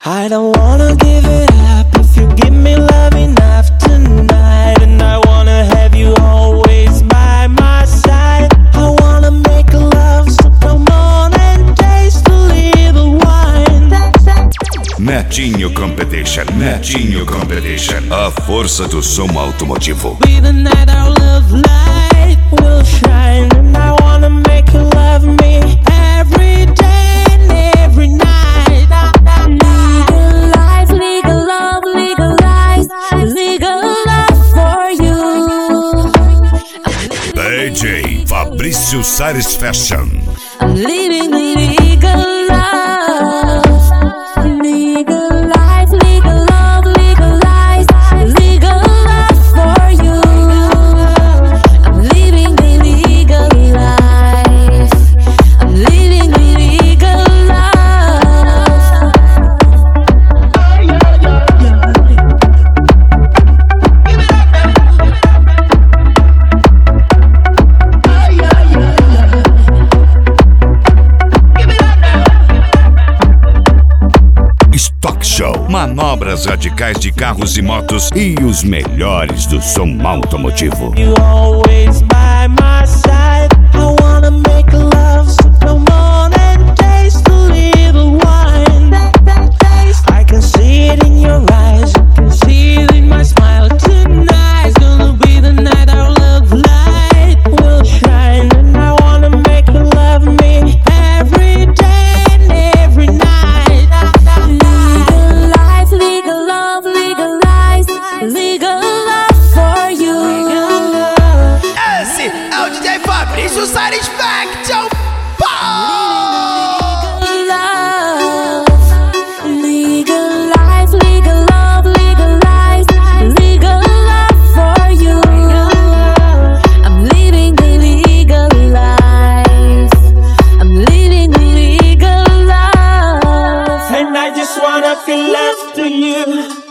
I don't wanna give it up if you give me love enough tonight. And I wanna have you always by my side. I wanna make love so come on and taste a little wine. Netinho Competition, Netinho Competition, a força do som automotivo. Be the night our love light will shine. And I wanna make you love me every day and every night. Legalize, legal love, legalize, legal love for you. DJ Fabrício Satisfaction. I'm living legal love. Legalize, legal love, legalize, legal love for you. I'm living the legal life. I'm living the legal love. Stock Show, manobras radicais de carros e motos e os melhores do som automotivo. You always by my side. I wanna make love so come on and taste a little wine. I can see it in your eyes, you can see it in my smile. Tonight's gonna be the night our love light will shine. And I wanna make you love me every day and every night. Legalize, legal love, legalize, legal love for you. Esse é o DJ Fabrício Satisfaction. Legalize, legal love, legalize, legal love for you. I'm living the legal life. I'm living the legal love. And I just wanna feel love to you.